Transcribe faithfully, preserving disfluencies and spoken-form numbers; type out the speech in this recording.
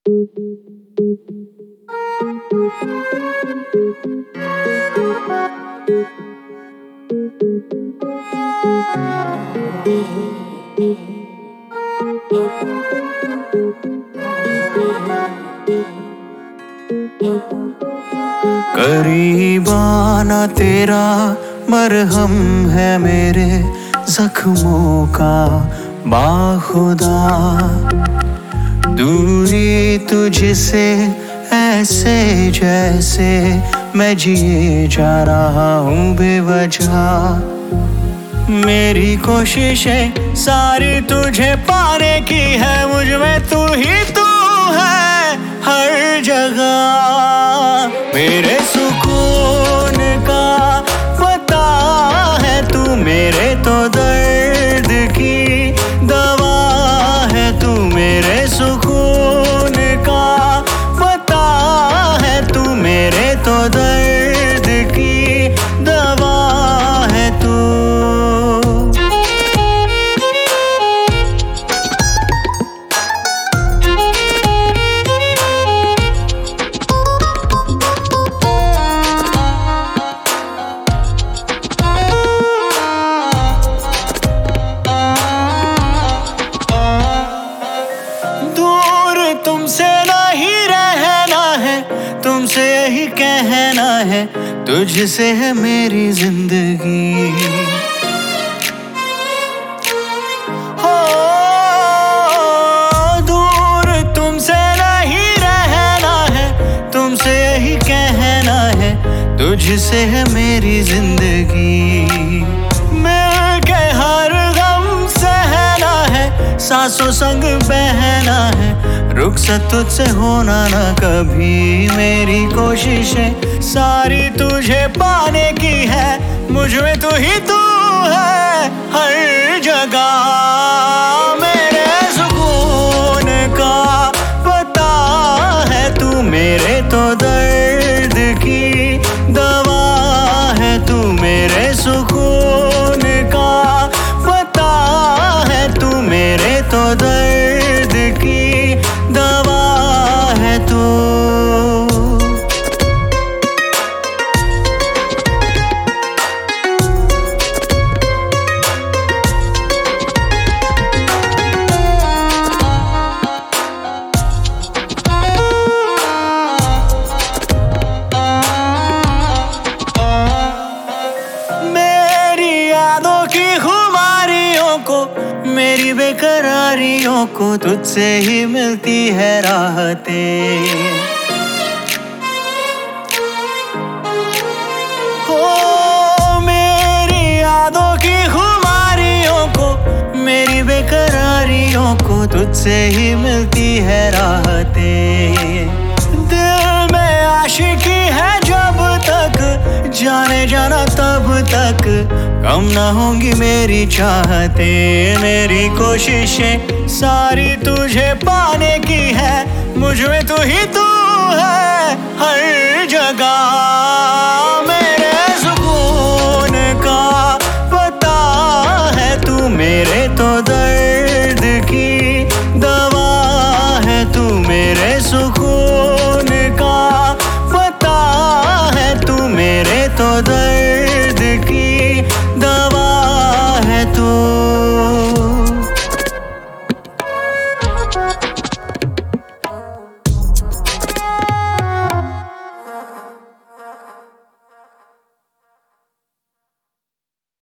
करीब आना तेरा मरहम है मेरे जख्मों का बाखुदा। दूरी तुझसे ऐसे जैसे मैं जिए जा रहा हूँ बेवजह। मेरी कोशिशें सारी तुझे पाने की है, मुझ में तू ही तू है हर जगह। मेरे सुकून का पता है तू, मेरे तो दर्द की दवा है तू। मेरे सुकून का पता है तू, मेरे तो दर्द की दवा है तू। तुमसे नहीं रहना है, तुमसे यही कहना है, तुझसे है मेरी जिंदगी। हो दूर तुमसे नहीं रहना है, तुमसे यही कहना है, तुझसे है मेरी जिंदगी। मिल के हर गम सहना है, सांसों संग बहना है, रुखसत तुझसे होना ना कभी। मेरी कोशिशें सारी तुझे पाने की है, मुझ में तू ही तू है हर जगह। मेरे सुकून का पता है तू, मेरे तो दर्द की दवा है तू। मेरे सुकून का पता है तू, मेरे तो दर्द की दवा है तू। मेरी यादों की खुमारियों को, मेरी बेकरारियों को, तुझसे ही मिलती है राहतें। हो मेरी यादों की खुमारियों को, मेरी बेकरारियों को, तुझसे ही मिलती है राहतें। दिल में आशिकी है जब तक, जाने जाना तब तक, कम ना होंगी मेरी चाहते। मेरी कोशिशें सारी तुझे पाने की है, मुझ में तू ही तू है हर जगह।